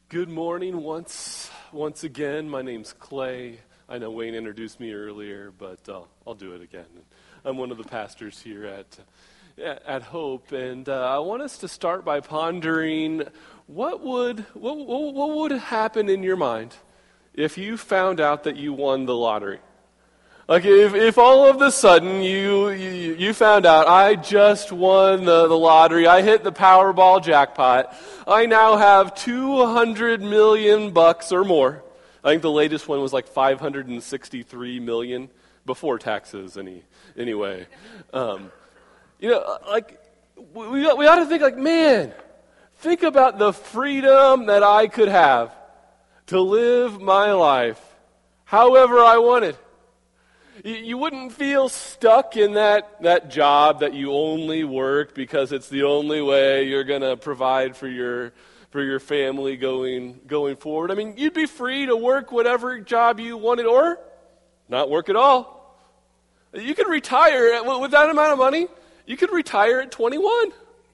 Good morning once again. My name's Clay. I know Wayne introduced me earlier, but I'll do it again. I'm one of the pastors here at Hope, and I want us to start by pondering what would happen in your mind if you found out that you won the lottery. Like if all of a sudden you found out, I just won the lottery, I hit the Powerball jackpot, I now have $200 million or more. I think the latest one was like $563 million before taxes anyway. We ought to think like, man, think about the freedom that I could have to live my life however I wanted. You wouldn't feel stuck in that job that you only work because it's the only way you're going to provide for your family going forward. I mean, you'd be free to work whatever job you wanted or not work at all. You could retire with that amount of money. You could retire at 21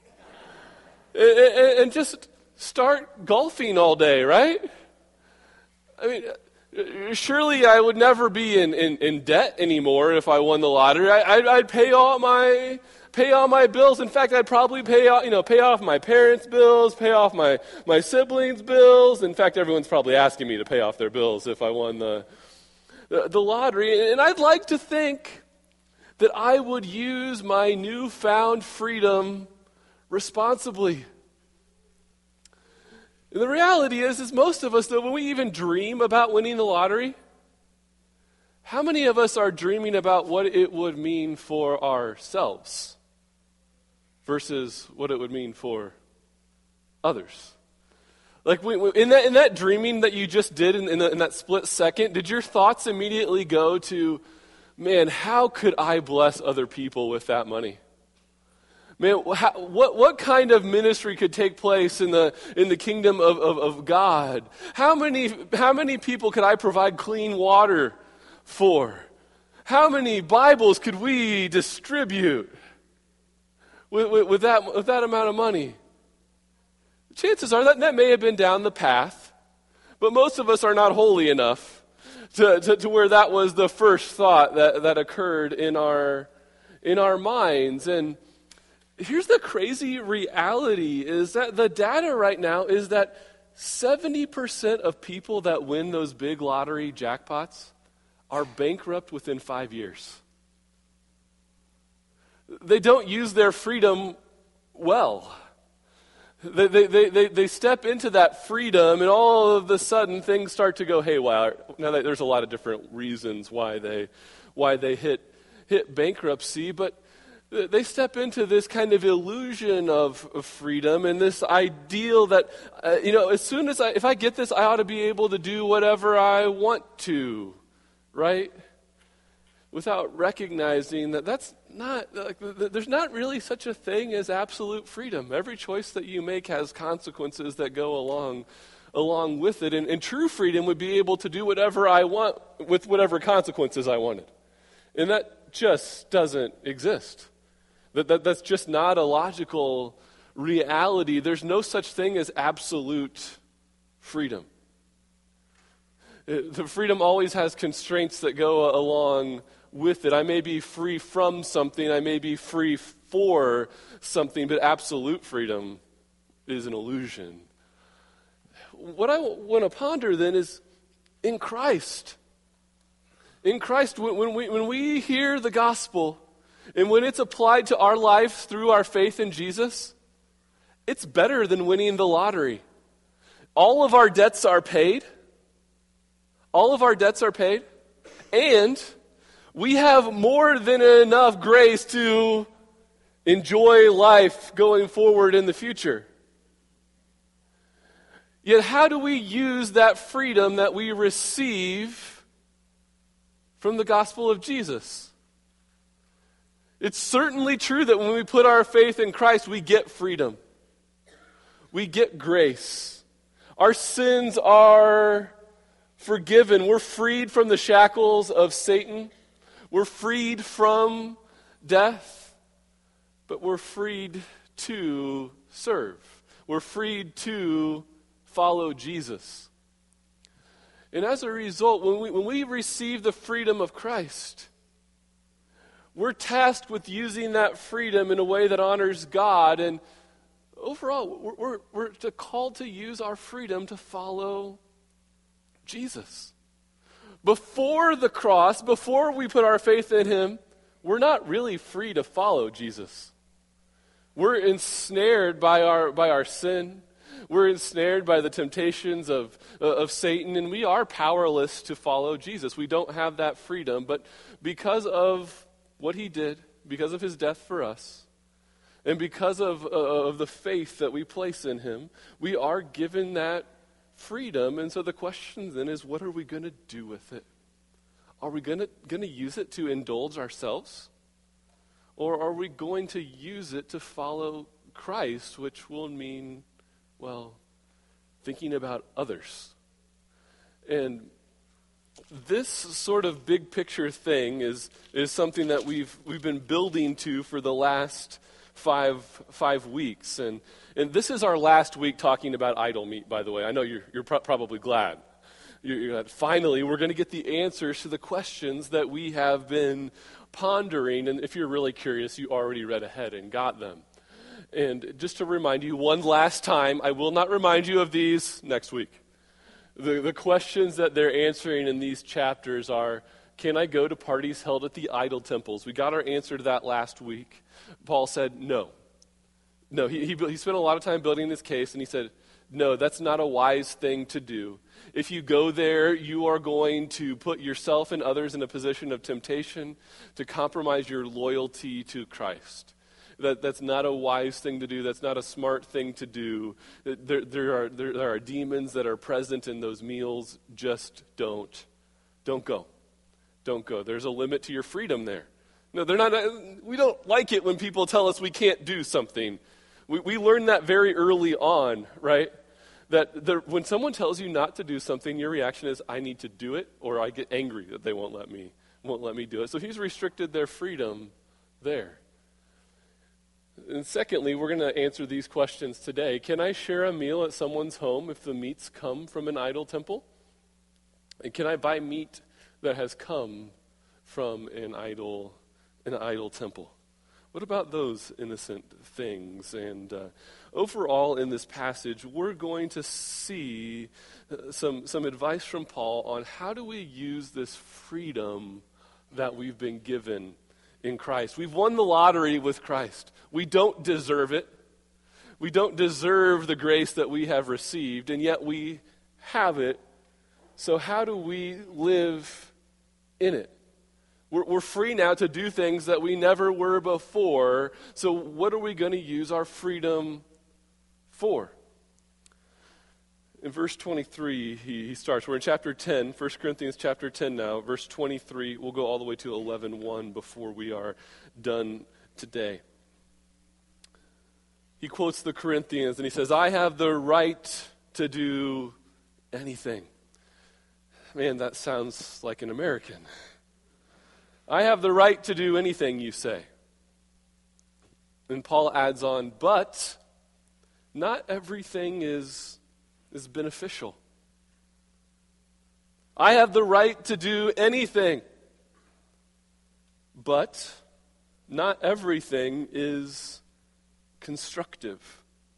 and just start golfing all day, right? I mean, surely I would never be in debt anymore if I won the lottery. I'd pay all my bills. In fact, I'd probably pay off my parents' bills, pay off my siblings' bills. In fact, everyone's probably asking me to pay off their bills if I won the lottery. And I'd like to think that I would use my newfound freedom responsibly. And the reality is most of us, though, when we even dream about winning the lottery, how many of us are dreaming about what it would mean for ourselves versus what it would mean for others? Like in that dreaming that you just did in that split second, did your thoughts immediately go to, man, how could I bless other people with that money? Man, what kind of ministry could take place in the kingdom of God? How many people could I provide clean water for? How many Bibles could we distribute with that amount of money? Chances are that may have been down the path, but most of us are not holy enough to where that was the first thought that occurred in our minds. And here's the crazy reality is that the data right now is that 70% of people that win those big lottery jackpots are bankrupt within 5 years. They don't use their freedom well. They step into that freedom and all of a sudden things start to go haywire. Now there's a lot of different reasons why they hit bankruptcy, but they step into this kind of illusion of freedom and this ideal that, as soon as if I get this, I ought to be able to do whatever I want to, right? Without recognizing that that's not, there's not really such a thing as absolute freedom. Every choice that you make has consequences that go along with it. And true freedom would be able to do whatever I want with whatever consequences I wanted. And that just doesn't exist. That's just not a logical reality. There's no such thing as absolute freedom. The freedom always has constraints that go along with it. I may be free from something, I may be free for something, but absolute freedom is an illusion. What I want to ponder then is in Christ. In Christ, when we hear the gospel, and when it's applied to our life through our faith in Jesus, it's better than winning the lottery. All of our debts are paid. All of our debts are paid. And we have more than enough grace to enjoy life going forward in the future. Yet how do we use that freedom that we receive from the gospel of Jesus? It's certainly true that when we put our faith in Christ, we get freedom. We get grace. Our sins are forgiven. We're freed from the shackles of Satan. We're freed from death. But we're freed to serve. We're freed to follow Jesus. And as a result, when we receive the freedom of Christ, we're tasked with using that freedom in a way that honors God. And overall, we're called to use our freedom to follow Jesus. Before the cross, before we put our faith in him, we're not really free to follow Jesus. We're ensnared by our sin. We're ensnared by the temptations of Satan, and we are powerless to follow Jesus. We don't have that freedom, but because of what he did, because of his death for us, and because of the faith that we place in him, we are given that freedom. And so the question then is, what are we going to do with it? Are we going to use it to indulge ourselves? Or are we going to use it to follow Christ, which will mean, well, thinking about others? And this sort of big picture thing is something that we've been building to for the last five weeks. And this is our last week talking about idol meat, by the way. I know you're probably glad. You're glad. Finally, we're going to get the answers to the questions that we have been pondering. And if you're really curious, you already read ahead and got them. And just to remind you one last time, I will not remind you of these next week. The questions that they're answering in these chapters are, can I go to parties held at the idol temples? We got our answer to that last week. Paul said no. No, he spent a lot of time building this case, and he said, no, that's not a wise thing to do. If you go there, you are going to put yourself and others in a position of temptation to compromise your loyalty to Christ. That's not a wise thing to do. That's not a smart thing to do. There are demons that are present in those meals. Just don't go. Don't go. There's a limit to your freedom there. No, they're not. We don't like it when people tell us we can't do something. We learned that very early on, right? That when someone tells you not to do something, your reaction is, I need to do it, or I get angry that they won't let me do it. So he's restricted their freedom there. And secondly, we're going to answer these questions today. Can I share a meal at someone's home if the meats come from an idol temple? And can I buy meat that has come from an idol temple? What about those innocent things? And overall in this passage, we're going to see some advice from Paul on how do we use this freedom that we've been given in Christ. We've won the lottery with Christ. We don't deserve it. We don't deserve the grace that we have received, and yet we have it. So how do we live in it? We're free now to do things that we never were before. So what are we going to use our freedom for? In verse 23, he starts. We're in chapter 10, 1 Corinthians chapter 10 now, verse 23. We'll go all the way to 11:1 before we are done today. He quotes the Corinthians and he says, I have the right to do anything. Man, that sounds like an American. I have the right to do anything, you say. And Paul adds on, but not everything is beneficial. I have the right to do anything, but not everything is constructive.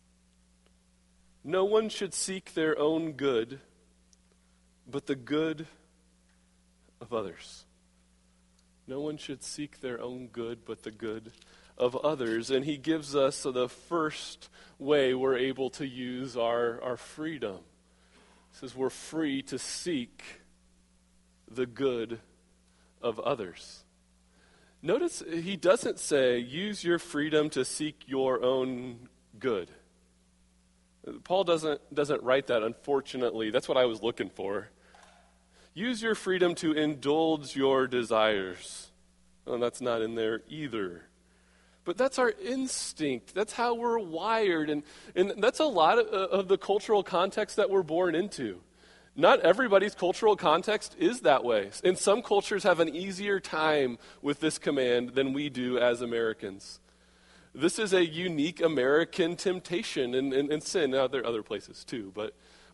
No one should seek their own good, but the good of others. No one should seek their own good, but the good of others. And he gives us the first way we're able to use our freedom. He says we're free to seek the good of others. Notice he doesn't say use your freedom to seek your own good. Paul doesn't write that, unfortunately. That's what I was looking for. Use your freedom to indulge your desires. Well, that's not in there either. But that's our instinct. That's how we're wired. And that's a lot of the cultural context that we're born into. Not everybody's cultural context is that way. And some cultures have an easier time with this command than we do as Americans. This is a unique American temptation and sin. Now, there are other places too, but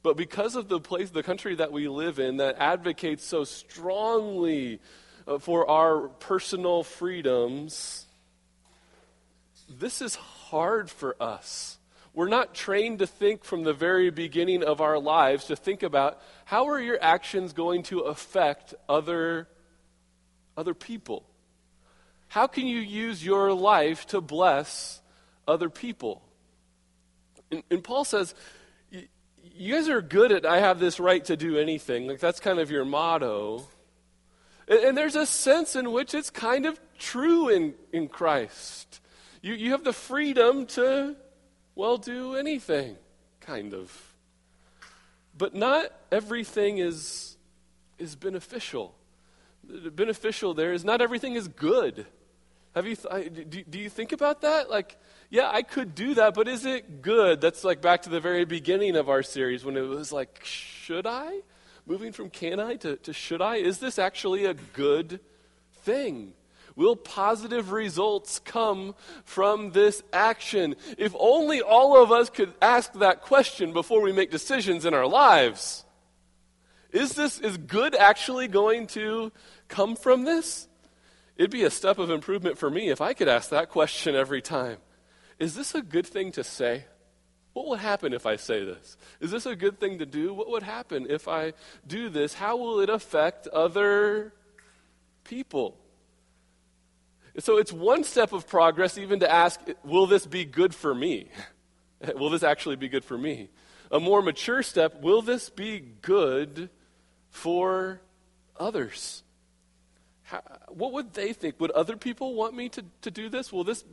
But because of the country that we live in that advocates so strongly for our personal freedoms, this is hard for us. We're not trained to think from the very beginning of our lives, to think about how are your actions going to affect other people? How can you use your life to bless other people? And Paul says, you guys are good at, I have this right to do anything. Like, that's kind of your motto. And there's a sense in which it's kind of true in Christ. You have the freedom to, well, do anything, kind of. But not everything is beneficial. The beneficial there is not everything is good. Do you think about that? Like, yeah, I could do that, but is it good? That's like back to the very beginning of our series when it was like, should I? Moving from can I to should I? Is this actually a good thing? Will positive results come from this action? If only all of us could ask that question before we make decisions in our lives. Is good actually going to come from this? It'd be a step of improvement for me if I could ask that question every time. Is this a good thing to say? What will happen if I say this? Is this a good thing to do? What would happen if I do this? How will it affect other people? So it's one step of progress even to ask, will this be good for me? Will this actually be good for me? A more mature step, will this be good for others? What would they think? Would other people want me to do this? Will this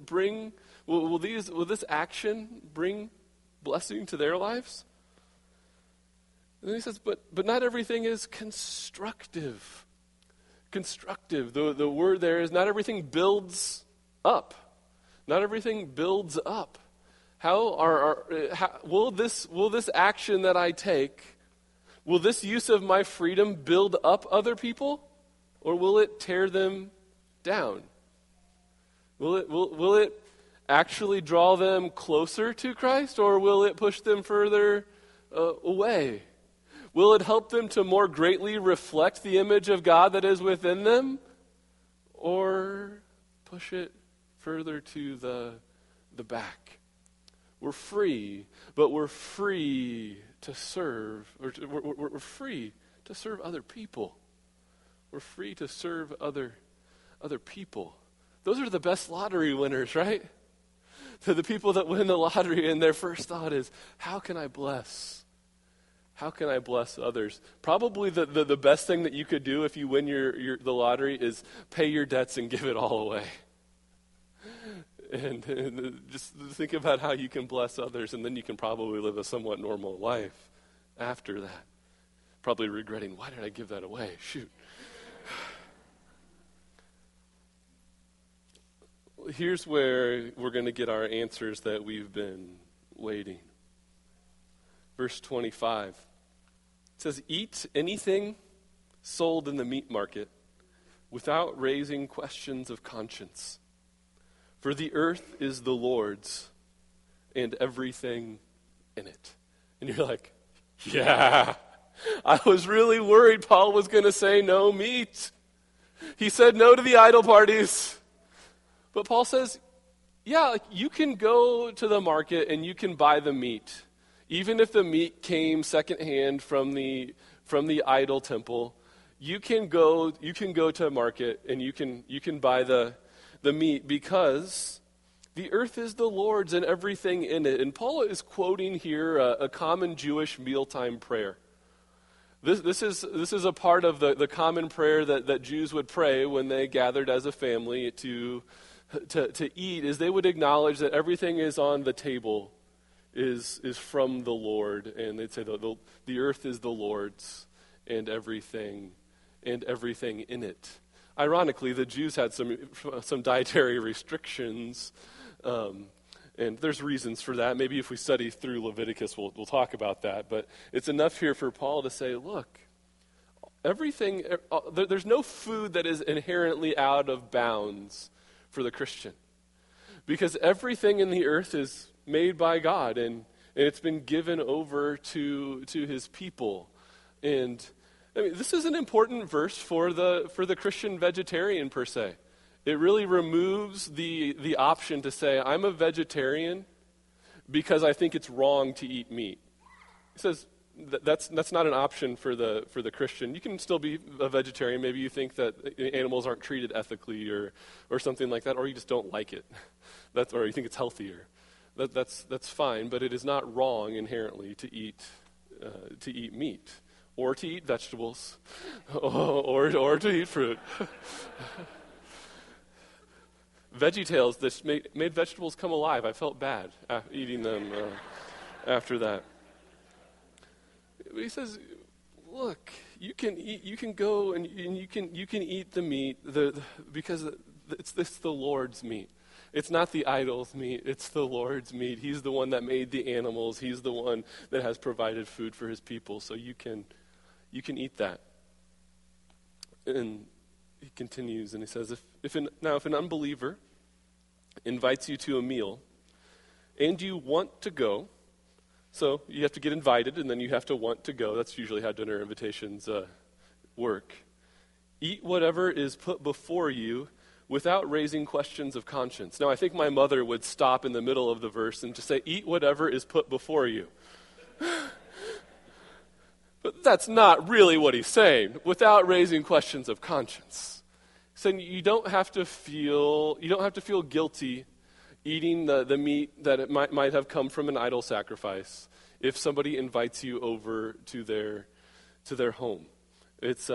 action bring blessing to their lives? And then he says, but not everything is constructive. Constructive. The word there is not everything builds up. Not everything builds up. How will this action that I take, will this use of my freedom build up other people, or will it tear them down? Will it actually draw them closer to Christ, or will it push them further away? Will it help them to more greatly reflect the image of God that is within them, or push it further to the back? We're free, but we're free to serve, we're free to serve other people. We're free to serve other people. Those are the best lottery winners, right? The people that win the lottery and their first thought is, how can I bless? How can I bless others? Probably the best thing that you could do if you win the lottery is pay your debts and give it all away. And just think about how you can bless others, and then you can probably live a somewhat normal life after that. Probably regretting, why did I give that away? Shoot. Here's where we're going to get our answers that we've been waiting. Verse 25. It says, eat anything sold in the meat market without raising questions of conscience. For the earth is the Lord's and everything in it. And you're like, yeah, I was really worried Paul was going to say no meat. He said no to the idol parties. But Paul says, yeah, you can go to the market and you can buy the meat. Even if the meat came secondhand from the idol temple, you can go to a market and you can buy the meat, because the earth is the Lord's and everything in it. And Paul is quoting here a common Jewish mealtime prayer. This is a part of the common prayer that Jews would pray when they gathered as a family to eat, is they would acknowledge that everything is on the table is from the Lord, and they'd say the earth is the Lord's and everything in it. Ironically, the Jews had some dietary restrictions, and there's reasons for that. Maybe if we study through Leviticus, we'll talk about that. But it's enough here for Paul to say, look, there's no food that is inherently out of bounds for the Christian, because everything in the earth is made by God, and and it's been given over to his people. And I mean, this is an important verse for the Christian vegetarian per se. It really removes the option to say, I'm a vegetarian because I think it's wrong to eat meat. He says that's not an option for the Christian. You can still be a vegetarian. Maybe you think that animals aren't treated ethically or something like that, or you just don't like it. Or you think it's healthier. That's fine, but it is not wrong inherently to eat meat or to eat vegetables or to eat fruit. VeggieTales that made vegetables come alive. I felt bad eating them after that. But he says, look, you can go and you can eat the meat because it's the Lord's meat. It's not the idol's meat. It's the Lord's meat. He's the one that made the animals. He's the one that has provided food for his people. So you can eat that. And he continues and he says, if an unbeliever invites you to a meal and you want to go, so you have to get invited and then you have to want to go. That's usually how dinner invitations work. Eat whatever is put before you without raising questions of conscience. Now, I think my mother would stop in the middle of the verse and just say, eat whatever is put before you. But that's not really what he's saying, without raising questions of conscience. He's saying you don't have to feel guilty eating the meat that it might have come from an idol sacrifice if somebody invites you over to their home. It's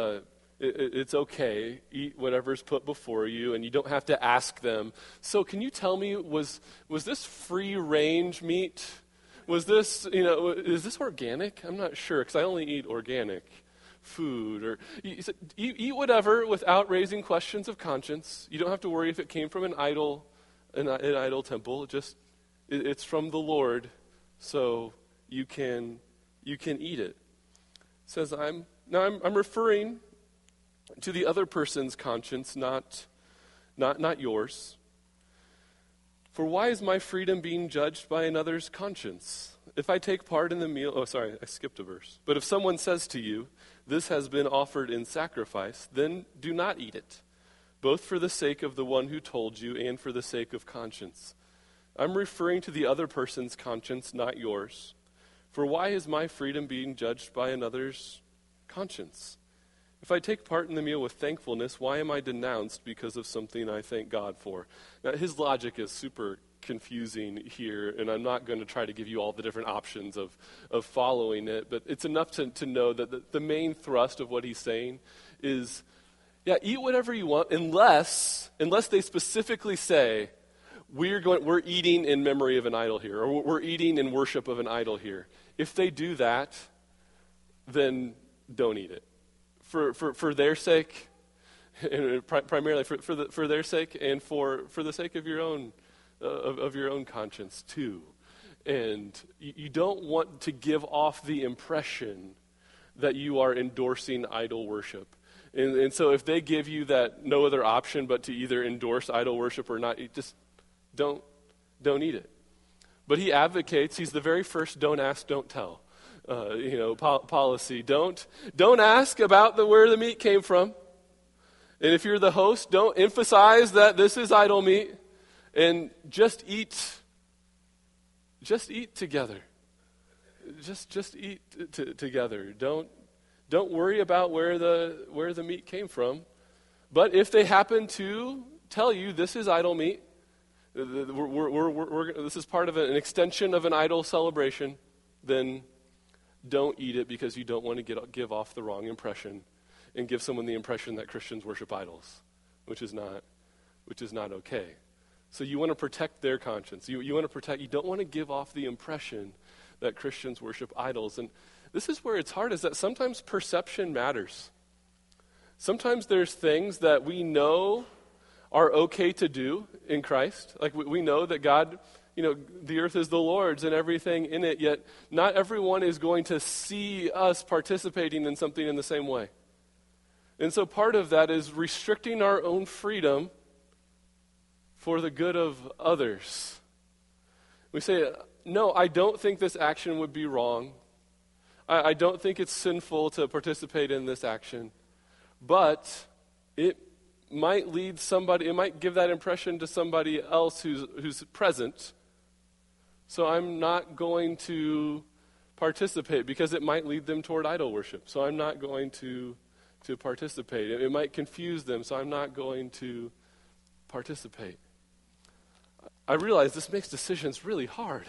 okay. Eat whatever's put before you, and you don't have to ask them, so can you tell me, was this free range meat? Was this, is this organic? I'm not sure, because I only eat organic food. Or eat whatever without raising questions of conscience. You don't have to worry if it came from an idol temple. It's from the Lord, so you can eat it. It says I'm referring to the other person's conscience, not yours. For why is my freedom being judged by another's conscience? If I take part in the meal, I skipped a verse. But if someone says to you, this has been offered in sacrifice, then do not eat it, both for the sake of the one who told you and for the sake of conscience. I'm referring to the other person's conscience, not yours. For why is my freedom being judged by another's conscience? If I take part in the meal with thankfulness, why am I denounced because of something I thank God for? Now, his logic is super confusing here, and I'm not going to try to give you all the different options of following it, but it's enough to know that the main thrust of what he's saying is, eat whatever you want, unless they specifically say, we're eating in memory of an idol here, or we're eating in worship of an idol here. If they do that, then don't eat it. For their sake, and primarily for their sake, and for the sake of your own conscience too. And you don't want to give off the impression that you are endorsing idol worship. And so if they give you that no other option but to either endorse idol worship or not, just don't eat it. But he advocates, he's the very first don't ask, don't tell. Policy. Don't ask about where the meat came from. And if you're the host, don't emphasize that this is idol meat. And just eat together. Just eat together. Don't worry about where the meat came from. But if they happen to tell you this is idol meat, this is part of an extension of an idol celebration, then don't eat it because you don't want to give off the wrong impression and give someone the impression that Christians worship idols, which is not okay. So you want to protect their conscience. You don't want to give off the impression that Christians worship idols. And this is where it's hard, is that sometimes perception matters. Sometimes there's things that we know are okay to do in Christ. Like we know that God, the earth is the Lord's and everything in it, yet not everyone is going to see us participating in something in the same way. And so part of that is restricting our own freedom for the good of others. We say, no, I don't think this action would be wrong. I don't think it's sinful to participate in this action. But it might lead somebody, it might give that impression to somebody else who's present. So I'm not going to participate because it might lead them toward idol worship. So I'm not going to participate. It might confuse them, so I'm not going to participate. I realize this makes decisions really hard.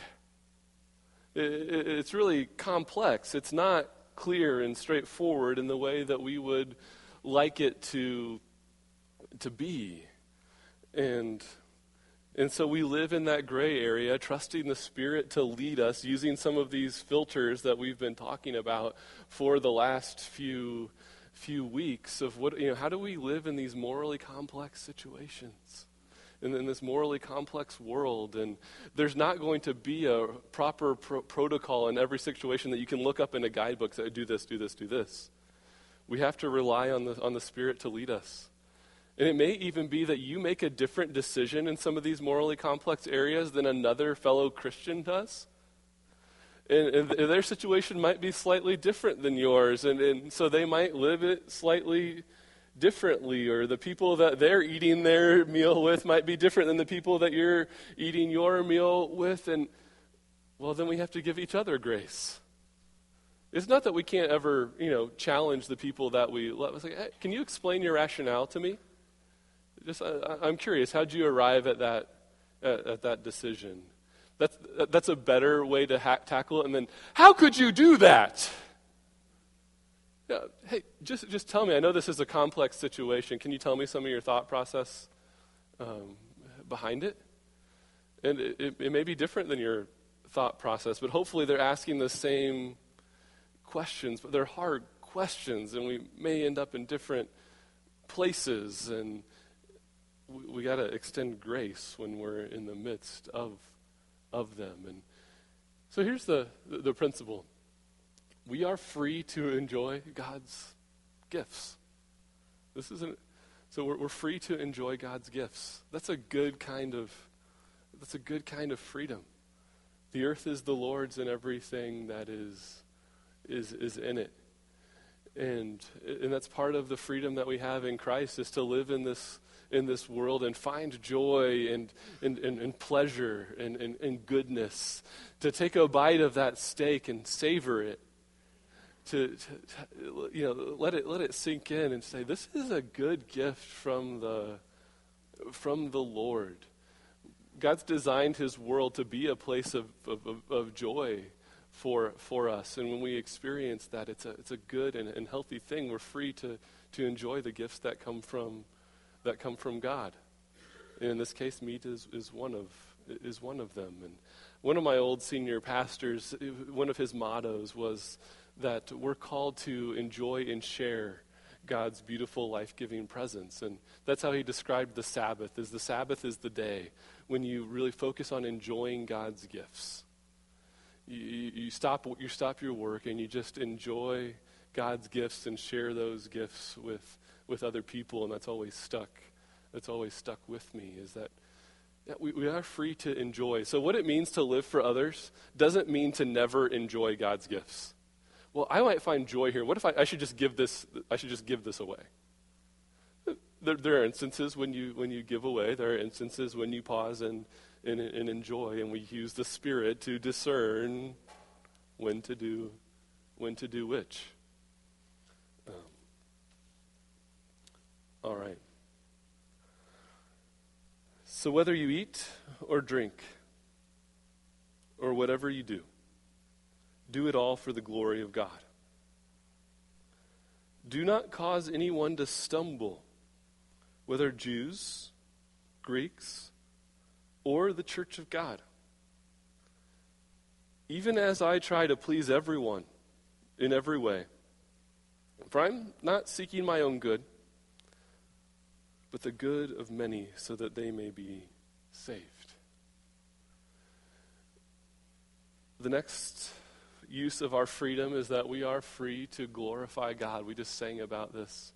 It's really complex. It's not clear and straightforward in the way that we would like it to be. And so we live in that gray area, trusting the Spirit to lead us, using some of these filters that we've been talking about for the last few weeks of how do we live in these morally complex situations, in this morally complex world. And there's not going to be a proper protocol in every situation that you can look up in a guidebook that do this, do this, do this. We have to rely on the Spirit to lead us. And it may even be that you make a different decision in some of these morally complex areas than another fellow Christian does. And their situation might be slightly different than yours, and so they might live it slightly differently, or the people that they're eating their meal with might be different than the people that you're eating your meal with, and, well, then we have to give each other grace. It's not that we can't ever, challenge the people that we love. It's like, hey, can you explain your rationale to me? I'm curious, how'd you arrive at that decision? That's a better way to tackle it. And then, how could you do that? Yeah, hey, just tell me. I know this is a complex situation. Can you tell me some of your thought process behind it? And it may be different than your thought process, but hopefully they're asking the same questions, but they're hard questions, and we may end up in different places, and we got to extend grace when we're in the midst of them. And so here's the principle. We are free to enjoy God's gifts. We're free to enjoy God's gifts. That's a good kind of freedom. The earth is the Lord's and everything that is in it. And that's part of the freedom that we have in Christ, is to live in this world and find joy and pleasure and goodness, to take a bite of that steak and savor it, to let it sink in and say, this is a good gift from the Lord. God's designed his world to be a place of joy for us, and when we experience that, it's a good and healthy thing. We're free to enjoy the gifts that come from God. And in this case, meat is one of them. And one of my old senior pastors, one of his mottos was that we're called to enjoy and share God's beautiful, life-giving presence. And that's how he described the Sabbath. The Sabbath is the day when you really focus on enjoying God's gifts. You stop your work and you just enjoy God's gifts and share those gifts with other people, and that's always stuck with me, is that we are free to enjoy. So what it means to live for others doesn't mean to never enjoy God's gifts. Well, I might find joy here. What if I should just give this away? There are instances when you give away. There are instances when you pause and enjoy, and we use the Spirit to discern when to do which. All right. So whether you eat or drink or whatever you do it all for the glory of God. Do not cause anyone to stumble, whether Jews, Greeks, or the church of God, even as I try to please everyone in every way. For I'm not seeking my own good, but the good of many, so that they may be saved. The next use of our freedom is that we are free to glorify God. We just sang about this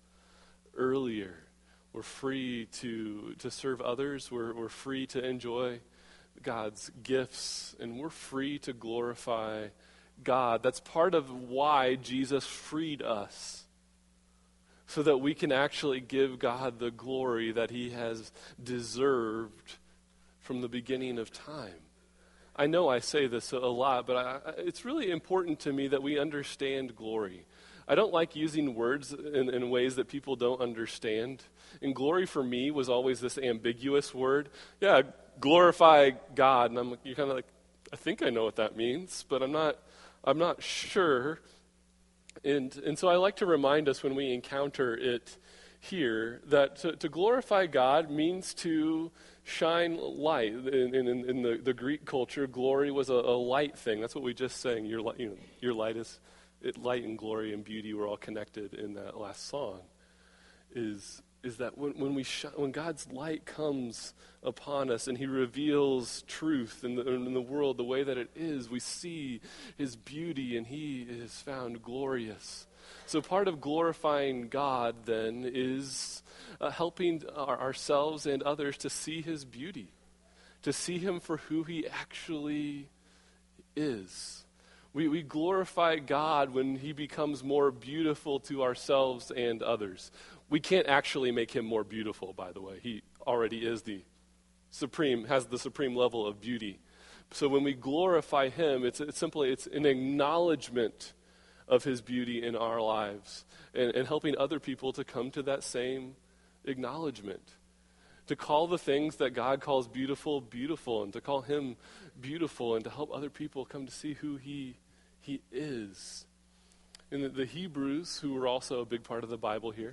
earlier. We're free to serve others. We're free to enjoy God's gifts, and we're free to glorify God. That's part of why Jesus freed us, so that we can actually give God the glory that he has deserved from the beginning of time. I know I say this a lot, but it's really important to me that we understand glory. I don't like using words in ways that people don't understand. And glory for me was always this ambiguous word. Yeah, glorify God. And you're kind of like, I think I know what that means, but I'm not sure. And so I like to remind us when we encounter it here that to glorify God means to shine light. In the Greek culture, glory was a light thing. That's what we just sang. Your light is light and glory and beauty were all connected in that last song. Is that when God's light comes upon us and he reveals truth in the world the way that it is, we see his beauty and he is found glorious. So part of glorifying God then is helping ourselves and others to see his beauty, to see him for who he actually is. We glorify God when he becomes more beautiful to ourselves and others. We can't actually make him more beautiful, by the way. He already is has the supreme level of beauty. So when we glorify him, it's an acknowledgement of his beauty in our lives and helping other people to come to that same acknowledgement. To call the things that God calls beautiful, beautiful, and to call him beautiful, and to help other people come to see who he is. And the Hebrews, who were also a big part of the Bible here,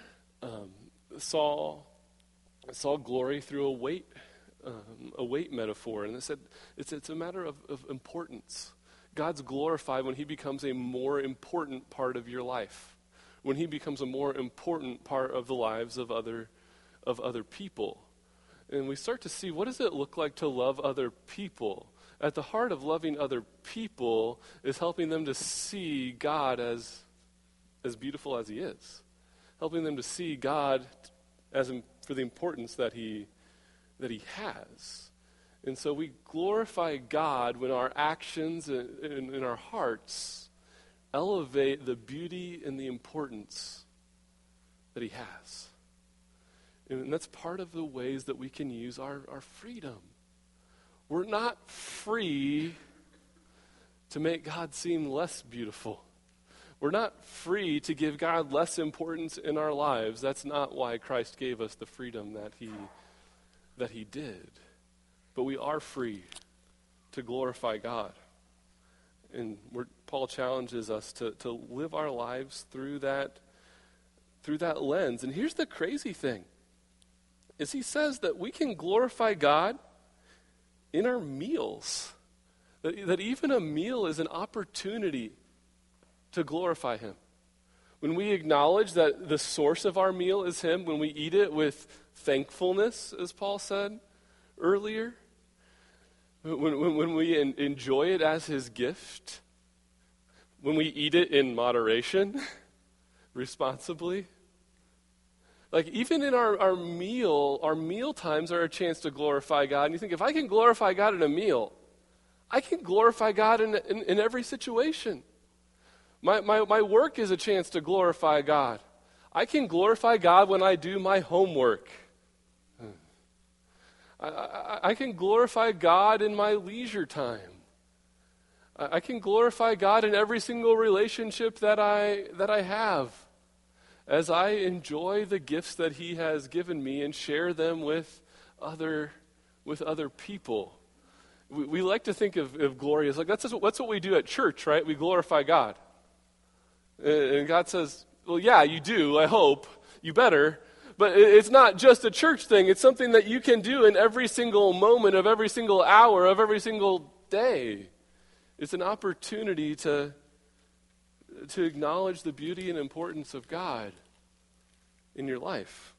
saw glory through a weight metaphor, and they said it's a matter of importance. God's glorified when he becomes a more important part of your life, when he becomes a more important part of the lives of other people. And we start to see, what does it look like to love other people? At the heart of loving other people is helping them to see God as beautiful as he is. Helping them to see God for the importance that he has. And so we glorify God when our actions and in our hearts elevate the beauty and the importance that he has. And that's part of the ways that we can use our freedom. We're not free to make God seem less beautiful. We're not free to give God less importance in our lives. That's not why Christ gave us the freedom that he did. But we are free to glorify God. And Paul challenges us to live our lives through that lens. And here's the crazy thing, is he says that we can glorify God in our meals. That even a meal is an opportunity to glorify him. When we acknowledge that the source of our meal is him, when we eat it with thankfulness, as Paul said earlier, when we enjoy it as his gift, when we eat it in moderation, responsibly. Like even in our meal times are a chance to glorify God. And you think, if I can glorify God in a meal, I can glorify God in every situation. My work is a chance to glorify God. I can glorify God when I do my homework. I can glorify God in my leisure time. I can glorify God in every single relationship that I have, as I enjoy the gifts that he has given me and share them with other people. We like to think of glory as like, that's what we do at church, right? We glorify God. And God says, well, yeah, you do, I hope. You better. But it's not just a church thing. It's something that you can do in every single moment of every single hour of every single day. It's an opportunity to acknowledge the beauty and importance of God in your life.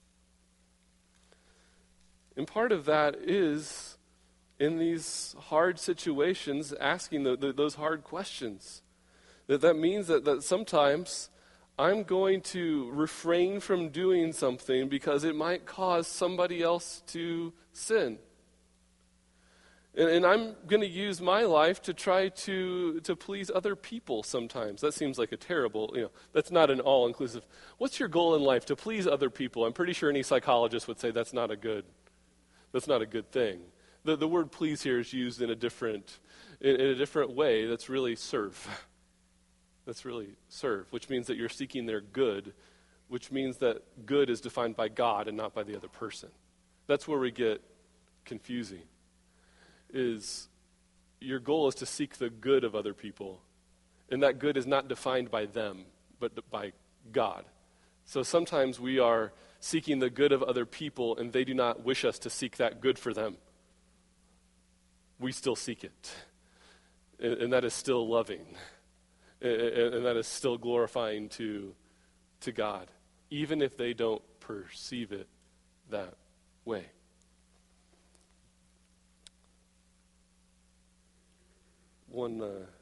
And part of that is, in these hard situations, asking those hard questions. That means that sometimes I'm going to refrain from doing something because it might cause somebody else to sin. And I'm going to use my life to try to please other people sometimes. That seems like a terrible, that's not an all-inclusive. What's your goal in life? To please other people. I'm pretty sure any psychologist would say that's not a good thing. The word please here is used in a different way. That's really serve. That's really serve, which means that you're seeking their good, which means that good is defined by God and not by the other person. That's where we get confusing. Is your goal is to seek the good of other people, and that good is not defined by them, but by God. So sometimes we are seeking the good of other people, and they do not wish us to seek that good for them. We still seek it, and that is still loving, and that is still glorifying to God, even if they don't perceive it that way. One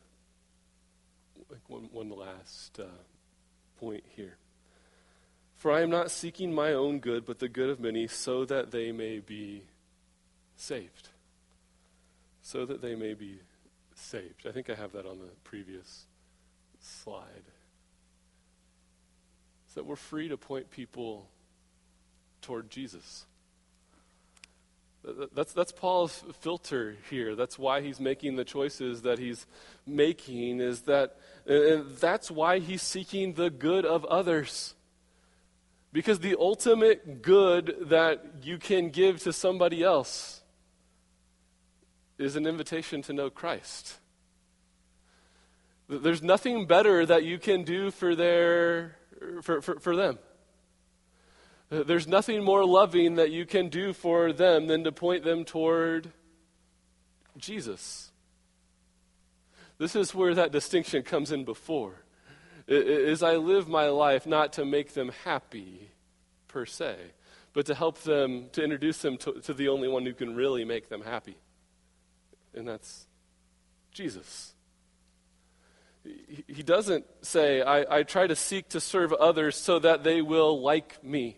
last point here. For I am not seeking my own good, but the good of many, so that they may be saved. So that they may be saved. I think I have that on the previous slide. So that we're free to point people toward Jesus. That's Paul's filter here. That's why he's making the choices that he's making, is that, and that's why he's seeking the good of others. Because the ultimate good that you can give to somebody else is an invitation to know Christ. There's nothing better that you can do for them. There's nothing more loving that you can do for them than to point them toward Jesus. This is where that distinction comes in before. Is I live my life not to make them happy, per se, but to help them, to introduce them to the only one who can really make them happy. And that's Jesus. He doesn't say, I try to seek to serve others so that they will like me.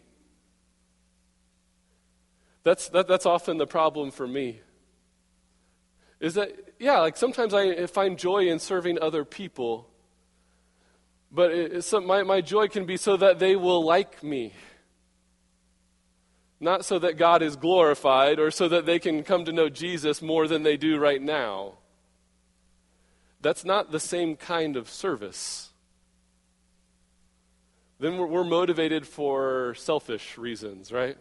That's often the problem for me. Is that, like sometimes I find joy in serving other people, but my joy can be so that they will like me. Not so that God is glorified or so that they can come to know Jesus more than they do right now. That's not the same kind of service. Then we're motivated for selfish reasons, right?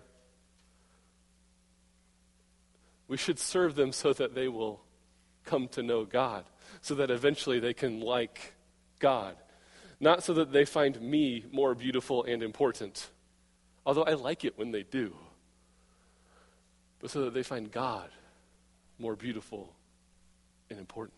We should serve them so that they will come to know God, so that eventually they can like God. Not so that they find me more beautiful and important, although I like it when they do, but so that they find God more beautiful and important.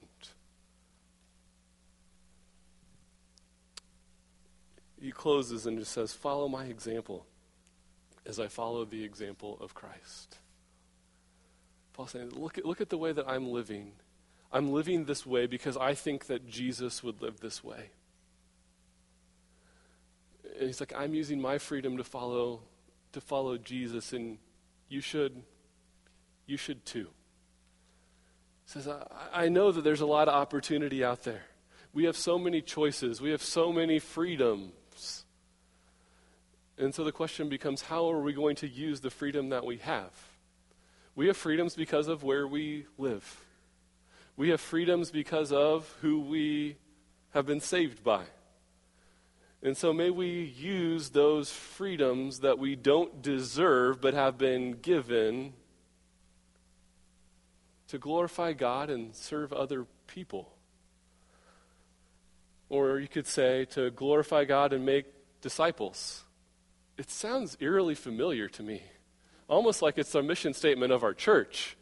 He closes and just says, follow my example as I follow the example of Christ. Paul's saying, look at the way that I'm living. I'm living this way because I think that Jesus would live this way. And he's like, I'm using my freedom to follow Jesus, and you should too. He says, I know that there's a lot of opportunity out there. We have so many choices. We have so many freedoms. And so the question becomes, how are we going to use the freedom that we have? We have freedoms because of where we live. We have freedoms because of who we have been saved by. And so may we use those freedoms that we don't deserve but have been given to glorify God and serve other people. Or you could say to glorify God and make disciples. It sounds eerily familiar to me. Almost like it's a mission statement of our church.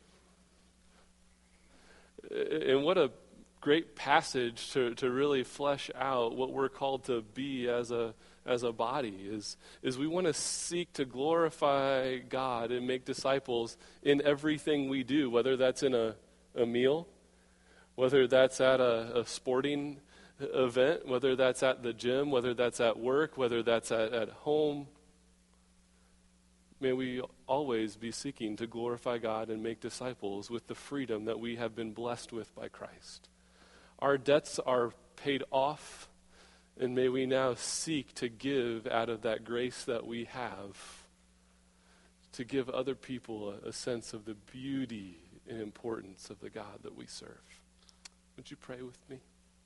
And what a great passage to really flesh out what we're called to be as a body is we want to seek to glorify God and make disciples in everything we do, whether that's in a meal, whether that's at a sporting event, whether that's at the gym, whether that's at work, whether that's at home. May we always be seeking to glorify God and make disciples with the freedom that we have been blessed with by Christ. Our debts are paid off, and may we now seek to give out of that grace that we have, to give other people a sense of the beauty and importance of the God that we serve. Would you pray with me?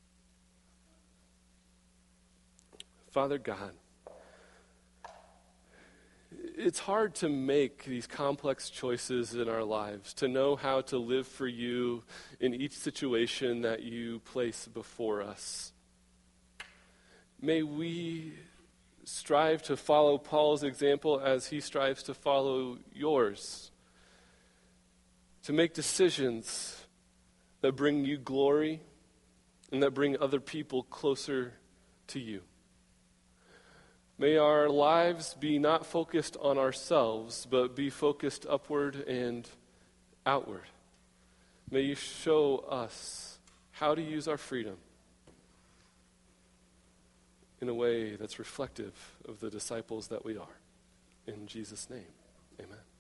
Father God, it's hard to make these complex choices in our lives, to know how to live for you in each situation that you place before us. May we strive to follow Paul's example as he strives to follow yours, to make decisions that bring you glory and that bring other people closer to you. May our lives be not focused on ourselves, but be focused upward and outward. May you show us how to use our freedom in a way that's reflective of the disciples that we are. In Jesus' name, amen.